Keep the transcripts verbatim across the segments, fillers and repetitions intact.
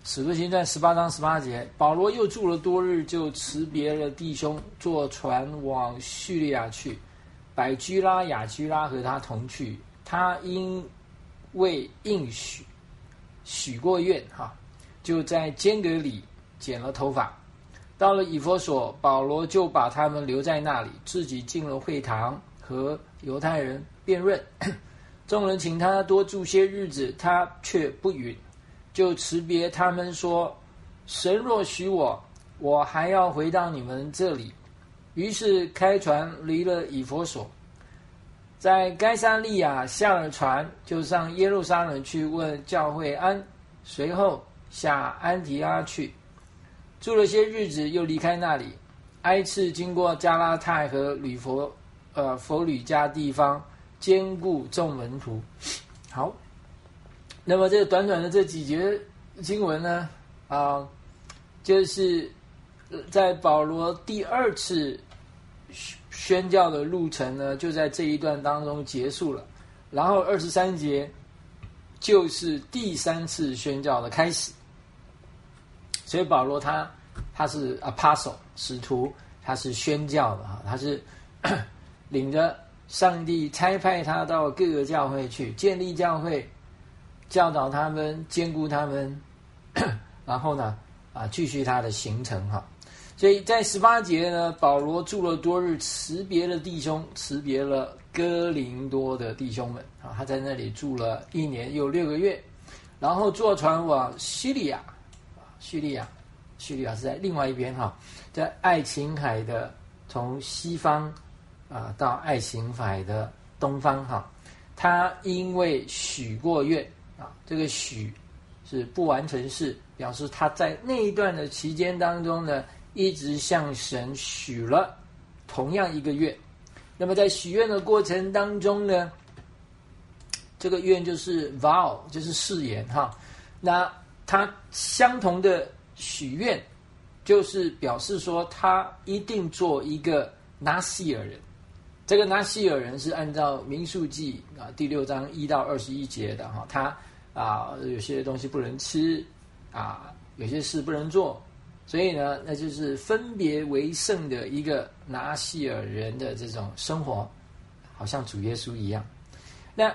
使徒行传十八章十八节，保罗又住了多日，就辞别了弟兄，坐船往叙利亚去。百居拉、雅居拉和他同去。他因为应许许过愿哈，就在坚革里剪了头发。到了以弗所，保罗就把他们留在那里，自己进了会堂，和犹太人辩论。众人请他多住些日子，他却不允，就辞别他们说：神若许我，我还要回到你们这里。于是开船离了以弗所，在该撒利亚下了船，就上耶路撒冷去问教会安，随后下安提阿去，住了些日子，又离开那里，挨次经过加拉太和吕佛呃佛吕家地方，兼顾众门徒。好，那么这短短的这几节经文呢，啊、呃，就是在保罗第二次宣教的路程呢，就在这一段当中结束了。然后二十三节就是第三次宣教的开始。所以保罗他他是 apostle 使徒，他是宣教的哈，他是领着上帝差派他到各个教会去建立教会，教导他们，兼顾他们，然后呢啊继续他的行程哈。所以在十八节呢，保罗住了多日，辞别了弟兄，辞别了哥林多的弟兄们啊，他在那里住了一年又六个月，然后坐船往叙利亚，叙利亚，叙利亚是在另外一边哈，在爱琴海的从西方啊到爱琴海的东方哈，他因为许过愿啊，这个许是不完成式，表示他在那一段的期间当中呢，一直向神许了同样一个愿。那么在许愿的过程当中呢，这个愿就是 vow， 就是誓言哈。那他相同的许愿，就是表示说他一定做一个拿西尔人。这个拿西尔人是按照民数记啊第六章一到二十一节的哈，他啊有些东西不能吃啊，有些事不能做。所以呢，那就是分别为圣的一个拿西尔人的这种生活，好像主耶稣一样。那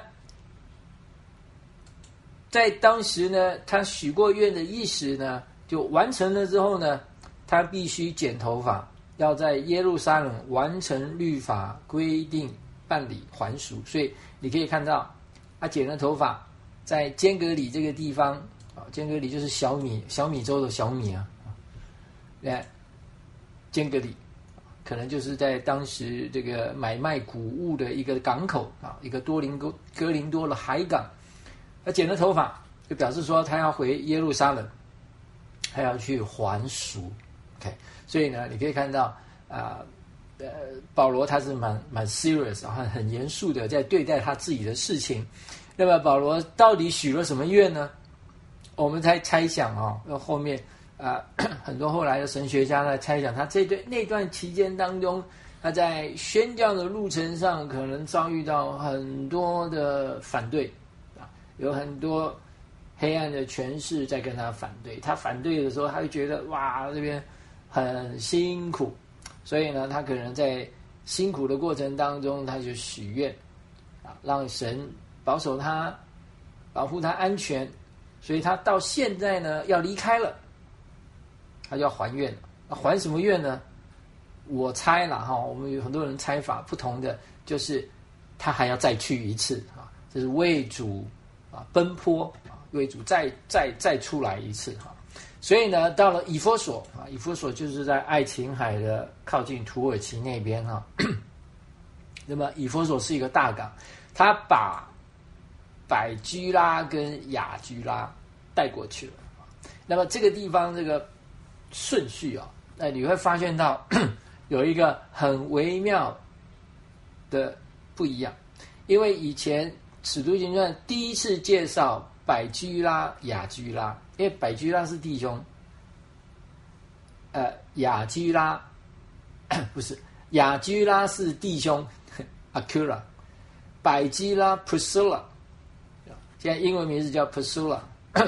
在当时呢，他许过愿的意思呢，就完成了之后呢，他必须剪头发，要在耶路撒冷完成律法规定，办理还俗。所以你可以看到，他剪了头发，在坚革里这个地方啊，坚革里就是小米小米粥的小米啊。那坚革里可能就是在当时这个买卖谷物的一个港口啊，一个多林哥哥林多的海港。他剪了头发，就表示说他要回耶路撒冷，他要去还俗。OK， 所以呢，你可以看到啊，呃，保罗他是蛮蛮 serious 啊，很严肃的在对待他自己的事情。那么保罗到底许了什么愿呢？我们在猜想啊，那后面。啊、呃，很多后来的神学家在猜想，他这段那段期间当中，他在宣教的路程上可能遭遇到很多的反对啊，有很多黑暗的权势在跟他反对。他反对的时候，他会觉得哇，这边很辛苦，所以呢，他可能在辛苦的过程当中，他就许愿啊，让神保守他，保护他安全。所以他到现在呢，要离开了。他就要还愿，还什么愿呢？我猜了哈，我们有很多人猜法不同的，就是他还要再去一次啊，这是为主啊奔波啊，为主再再再出来一次哈。所以呢，到了以弗所啊，以弗所就是在爱琴海的靠近土耳其那边哈。那么以弗所是一个大港，他把百居拉跟雅居拉带过去了。那么这个地方这个。顺序啊，那你会发现到有一个很微妙的不一样，因为以前使徒行传第一次介绍百居拉、雅居拉，因为百居拉是弟兄，呃，雅居拉不是，雅居拉是弟兄 Aquila， 百居拉 Priscilla， 现在英文名字叫 Priscilla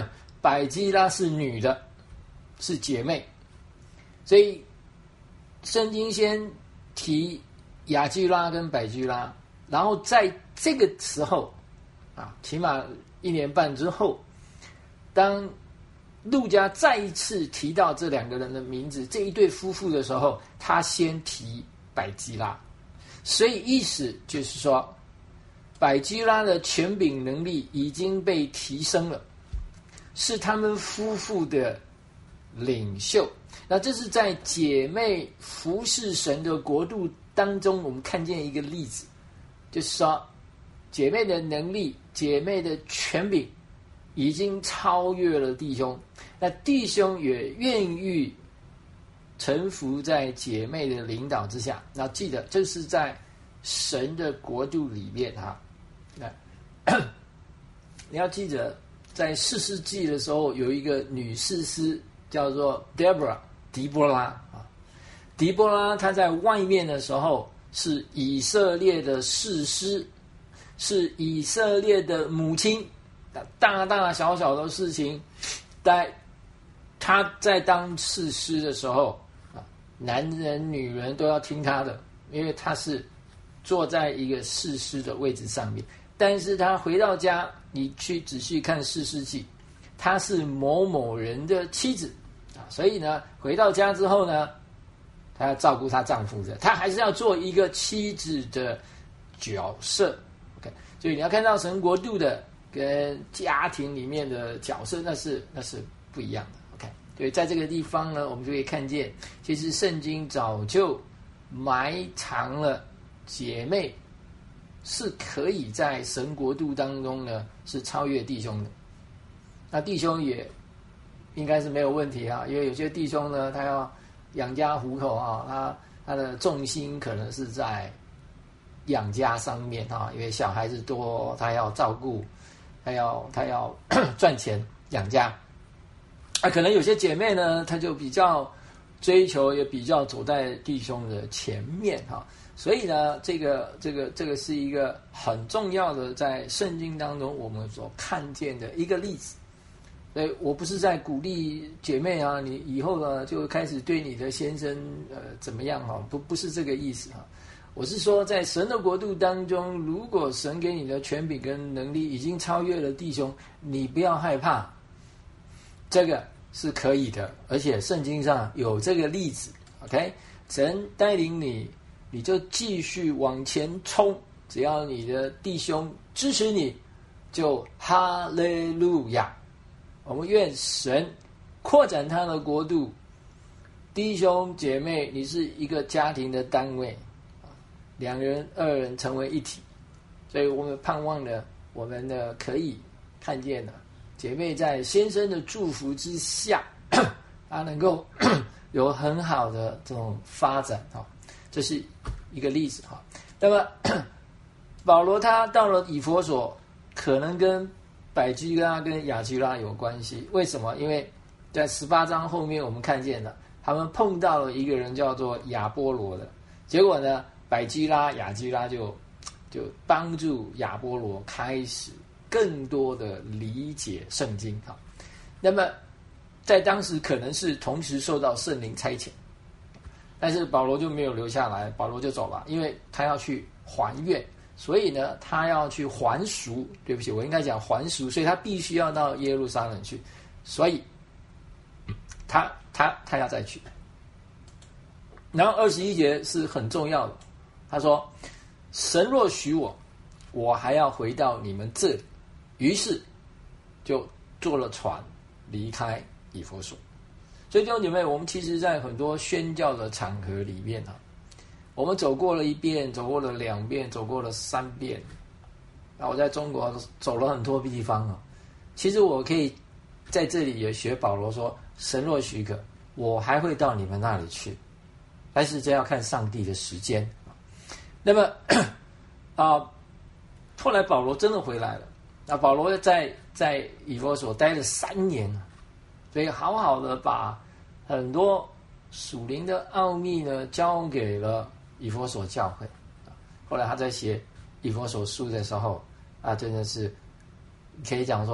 百基拉是女的，是姐妹，所以圣经先提雅居拉跟百基拉，然后在这个时候啊，起码一年半之后，当路加再一次提到这两个人的名字，这一对夫妇的时候，他先提百基拉，所以意思就是说，百基拉的权柄能力已经被提升了，是他们夫妇的领袖。那这是在姐妹服侍神的国度当中，我们看见一个例子，就是说，姐妹的能力、姐妹的权柄已经超越了弟兄，那弟兄也愿意臣服在姐妹的领导之下。那记得，这是在神的国度里面哈。那你要记得，在士师记的时候，有一个女士师叫做 Deborah 狄波拉啊。狄波拉她在外面的时候是以色列的士师，是以色列的母亲。大大小小的事情，在他在当士师的时候，男人女人都要听他的，因为他是坐在一个士师的位置上面。但是他回到家，你去仔细看士师记，她是某某人的妻子啊，所以呢，回到家之后呢，她要照顾她丈夫的，她还是要做一个妻子的角色。OK， 所以你要看到神国度的跟家庭里面的角色，那是那是不一样的。OK， 所以在这个地方呢，我们就可以看见，其实圣经早就埋藏了姐妹是可以在神国度当中呢是超越弟兄的。那弟兄也应该是没有问题啊，因为有些弟兄呢，他要养家糊口啊，他他的重心可能是在养家上面啊，因为小孩子多，他要照顾。他要他要赚钱养家，啊，可能有些姐妹呢，她就比较追求，也比较走在弟兄的前面哈，所以呢，这个这个这个是一个很重要的，在圣经当中我们所看见的一个例子。所以我不是在鼓励姐妹啊，你以后呢就开始对你的先生呃怎么样哈，不不是这个意思哈。我是说，在神的国度当中，如果神给你的权柄跟能力已经超越了弟兄，你不要害怕，这个是可以的，而且圣经上有这个例子。OK， 神带领你，你就继续往前冲，只要你的弟兄支持你，就哈利路亚。我们愿神扩展他的国度，弟兄姐妹，你是一个家庭的单位。两人、二人成为一体，所以我们盼望的，我们呢可以看见的，姐妹在先生的祝福之下，她能够有很好的这种发展哈，这是一个例子哈。那么保罗他到了以弗所，可能跟百基拉跟雅居拉有关系，为什么？因为在十八章后面我们看见了，他们碰到了一个人叫做亚波罗的，结果呢？百基拉、雅基拉就就帮助亚波罗开始更多的理解圣经哈。那么在当时可能是同时受到圣灵差遣，但是保罗就没有留下来，保罗就走了，因为他要去还愿，所以呢他要去还俗，对不起，我应该讲还俗，所以他必须要到耶路撒冷去，所以他他他要再去。然后二十一节是很重要的。他说：“神若许我，我还要回到你们这里。”于是就坐了船离开以弗所。所以弟兄姐妹，我们其实在很多宣教的场合里面啊，我们走过了一遍，走过了两遍，走过了三遍。那我在中国走了很多地方啊，其实我可以在这里也学保罗说：“神若许可，我还会到你们那里去。”但是这要看上帝的时间。那么啊，后来保罗真的回来了。那保罗在在以弗所待了三年，所以好好的把很多属灵的奥秘呢交给了以弗所教会。后来他在写以弗所书的时候啊，真的是可以讲说，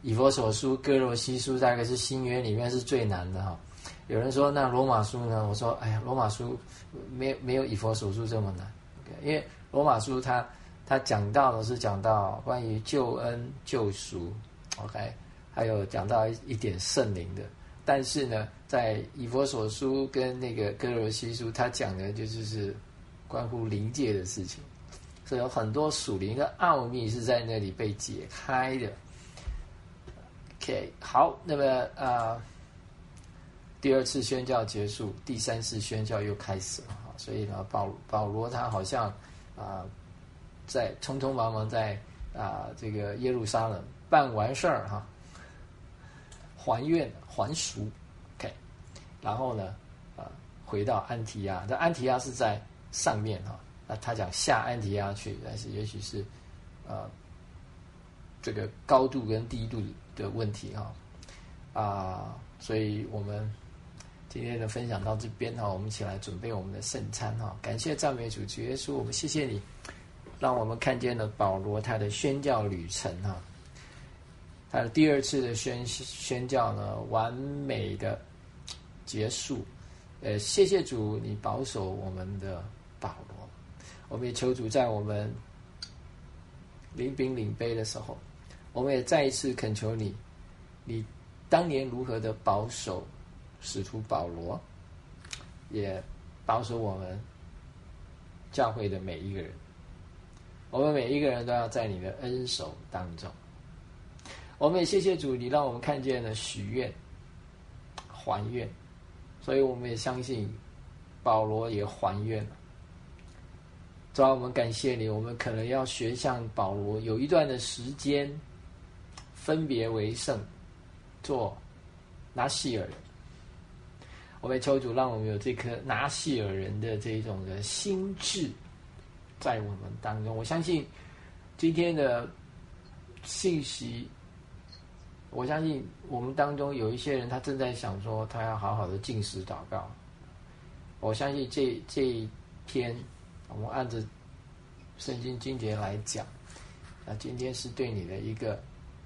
以弗所书、哥罗西书大概是新约里面是最难的哈。有人说那罗马书呢？我说哎呀，罗马书没有没有以弗所书这么难，因为罗马书它它讲到的是讲到关于救恩救赎 ，OK， 还有讲到一点圣灵的。但是呢，在以弗所书跟那个哥罗西书，它讲的就就是关乎灵界的事情，所以有很多属灵的奥秘是在那里被解开的。OK， 好，那么啊。呃第二次宣教结束，第三次宣教又开始了哈，所以呢，保保罗他好像啊、呃，在匆匆忙忙在啊、呃、这个耶路撒冷办完事儿哈，还愿还俗 ，OK， 然后呢啊、呃、回到安提亚，这安提亚是在上面哈，那他讲下安提亚去，但是也许是呃这个高度跟低度的问题哈啊、呃，所以我们。今天的分享到这边哈，我们一起来准备我们的圣餐哈。感谢赞美主，主耶稣，我们谢谢你，让我们看见了保罗他的宣教旅程哈，他的第二次的宣宣教呢，完美的结束。呃，谢谢主，你保守我们的保罗，我们也求主在我们领饼领杯的时候，我们也再一次恳求你，你当年如何的保守。使徒保罗也保守我们教会的每一个人，我们每一个人都要在你的恩手当中。我们也谢谢主，你让我们看见了许愿、还愿，所以我们也相信保罗也还愿了。主啊，我们感谢你，我们可能要学像保罗，有一段的时间分别为圣，做拿细尔人。我们求主让我们有这颗拿细尔人的这种的心智在我们当中。我相信今天的信息，我相信我们当中有一些人他正在想说他要好好的禁食祷告。我相信这这一篇我们按着圣经经节来讲，那今天是对你的一个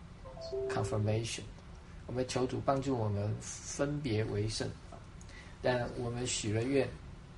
confirmation。我们求主帮助我们分别为圣。但我们许了愿，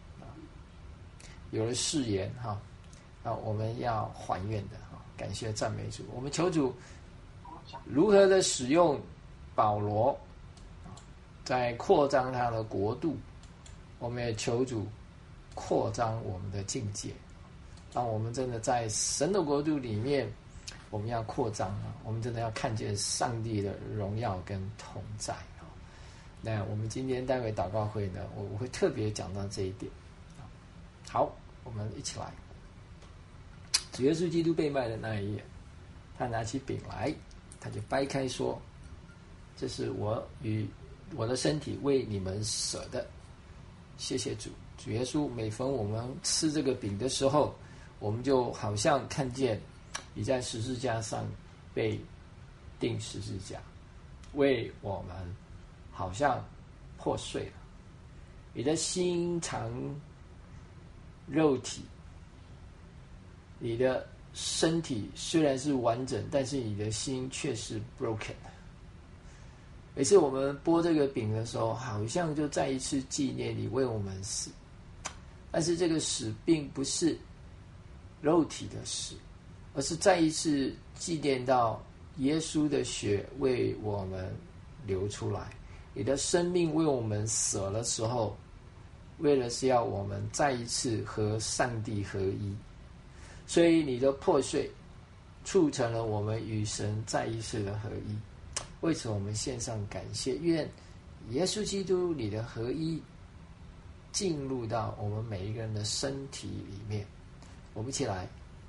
有了誓言哈，啊，我们要还愿的哈，感谢赞美主。我们求主如何的使用保罗，在扩张他的国度，我们也求主扩张我们的境界，让我们真的在神的国度里面，我们要扩张啊，我们真的要看见上帝的荣耀跟同在。那我们今天待会祷告会呢，我我会特别讲到这一点。好，我们一起来。主耶稣基督被卖的那一夜，他拿起饼来，他就掰开说：“这是我与我的身体为你们舍的。”谢谢主，主耶稣。每逢我们吃这个饼的时候，我们就好像看见你在十字架上被钉十字架，为我们。好像破碎了，你的心肠、肉体，你的身体虽然是完整，但是你的心却是 broken。每次我们剥这个饼的时候，好像就再一次纪念你为我们死，但是这个死并不是肉体的死，而是再一次纪念到耶稣的血为我们流出来。你的生命为我们死了的时候，为了是要我们再一次和上帝合一，所以你的破碎促成了我们与神再一次的合一。为此我们献上感谢，愿耶稣基督你的合一进入到我们每一个人的身体里面。我们一起来。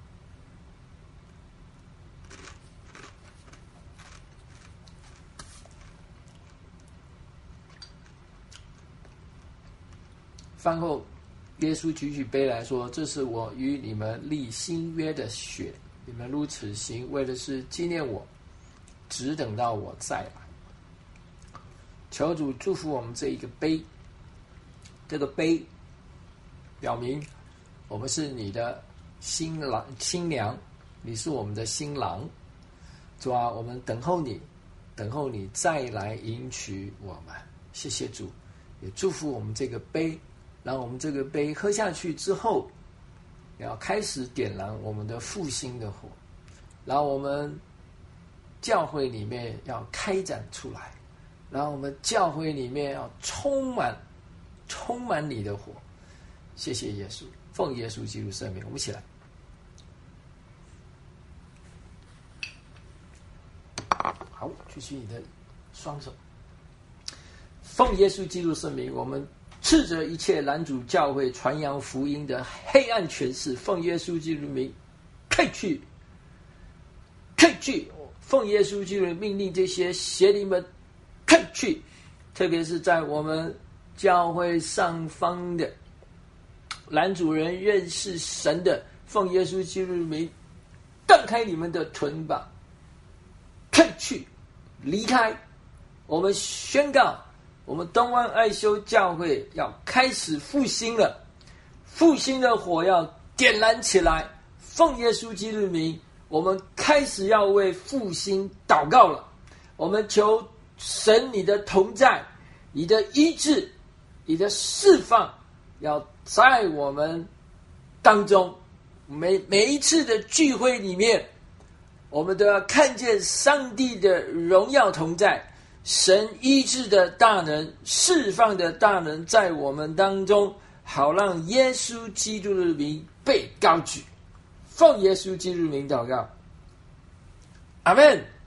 饭后，耶稣举起杯来说：“这是我与你们立新约的血，你们如此行，为的是纪念我，只等到我再来。”求主祝福我们这一个杯，这个杯表明我们是你的新郎新娘，你是我们的新郎。主啊，我们等候你， 等候你再来迎娶我们。谢谢主，也祝福我们这个杯，让我们这个杯喝下去之后，要开始点燃我们的复兴的火，然后我们教会里面要开展出来，然后我们教会里面要充满充满你的火。谢谢耶稣，奉耶稣基督圣名，我们一起来。好，举起你的双手，奉耶稣基督圣名，我们斥责一切拦阻教会传扬福音的黑暗权势，奉耶稣基督名退去，退去！奉耶稣基督的命令，这些邪灵们退去，特别是在我们教会上方的拦阻人认识神的，奉耶稣基督的名断开你们的臀膀，退去，离开！我们宣告，我们东湾爱修教会要开始复兴了，复兴的火要点燃起来。奉耶稣基督的名，我们开始要为复兴祷告了。我们求神你的同在，你的医治，你的释放，要在我们当中。每每一次的聚会里面，我们都要看见上帝的荣耀同在，神医治的大能，释放的大能在我们当中，好让耶稣基督的名被高举。奉耶稣基督的名祷告，阿们。